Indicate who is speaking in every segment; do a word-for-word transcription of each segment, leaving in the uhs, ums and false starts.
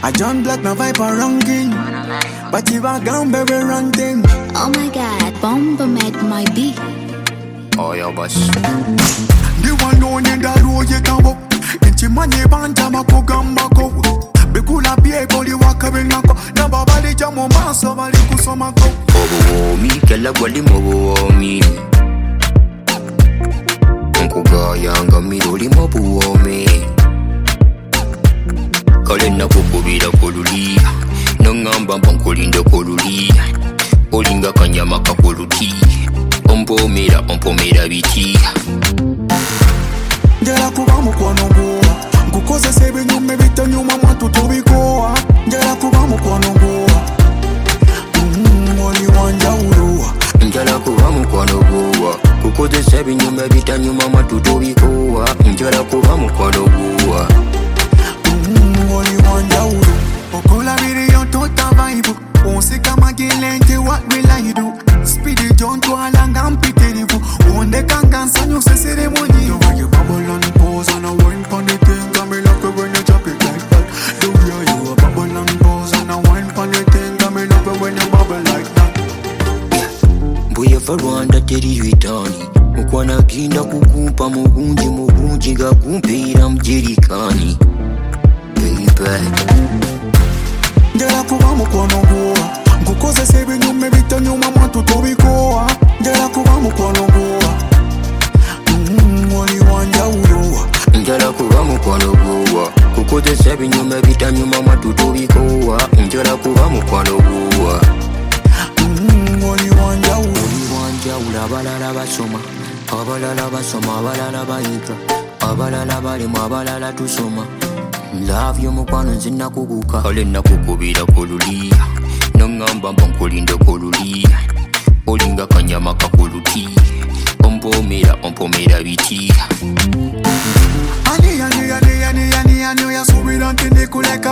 Speaker 1: A John Black na vibe a ranking, but you are gone very wrong thing.
Speaker 2: Oh my God, Bomba made my beat.
Speaker 3: Oh yeah, boss.
Speaker 1: The one known in the road you can walk. Inchi manye banja mako gamba ko. Bekula biye boli waka benako. Na baba li jamo maso bali kusoma ko.
Speaker 3: Mobo mi kella gwali mobo mi. Nkuga yanga miroli mobo mi. Kale na kukubira koluli. Nongamba mpankolinda koluli. Olinga kanyama kakoluti. Ompomera ompomera biti.
Speaker 1: Njera kuba mukwano gwowa nkukozesa ebinyuma bitanyuma mwatu tubikowa. Njera kuba mukwano gwowa oli wanjawulo.
Speaker 3: Njala kuba mukwano gwowa kukozesa ebinyuma bitanyuma mwatu tubikowa. Njala kuba mukwano gwowa
Speaker 1: oli wanjawulo. Okola biriyo tota vibe onsika magilenge what will I do. Speedy John twalanga mpitirivu ondekanga nsanyu sesere monyi. The way you bubble and pose and a wine pon the thing, got me like it when you drop it like that. The way you a bubble and pose and a wine pon the thing, got me like it when you bubble like that.
Speaker 3: Mbuye fa Rwanda teri vitani mukwana ginda kukumpa mugunji mugunji gakumpira mjerikani baby.
Speaker 1: Njera kuba mukwano gwowa nkukozesa ebinyuma bitanyuma mwatu tubikowa. Njera kuba mukwano gwowa oli wanjawulo.
Speaker 3: Njala kuba mukwano gwowa kukozesa ebinyuma bitanyuma mwatu tubikowa. Njala kuba mukwano gwowa
Speaker 1: oli wanjawulo.
Speaker 3: Oli wanjawulo. Abalala basoma abalala basoma abalala bayiga abalala balimu abalala tusoma. Love yo mukwano nzina kuguka. Kale nakukubira koluli. Nongamba mpankolinda koluli. Olinga kanyama kakoluti. Ompomera ompomera biti.
Speaker 1: Ani ani ani ani ani ani ya subira ntende kuleka.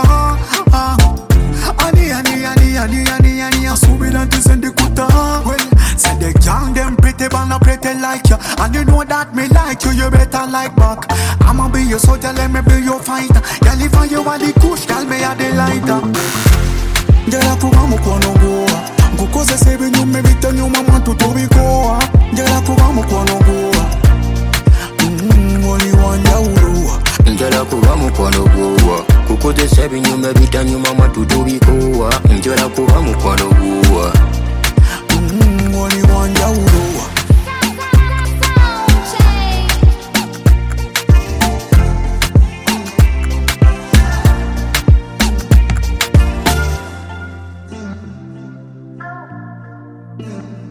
Speaker 1: Ani ani ani ani ani ani ya subira ntende kuta. Well, say the gang them pretty but not pretty like you. And you know that me like you, you better like back. I'ma be your soldier, let me be your fighter. Girl, if you are the kush, girl, me a the lighter. Njera kuba mukwano gwowa nkukozesa ebinyuma bitanyuma mwatu tubikowa. Njera kuba mukwano gwowa oli wanjawulo.
Speaker 3: Njala kuba mukwano gwowa kukozesa ebinyuma bitanyuma mwatu tubikowa. Njala kuba mukwano gwowa
Speaker 1: oli wanjawulo.
Speaker 2: Yeah.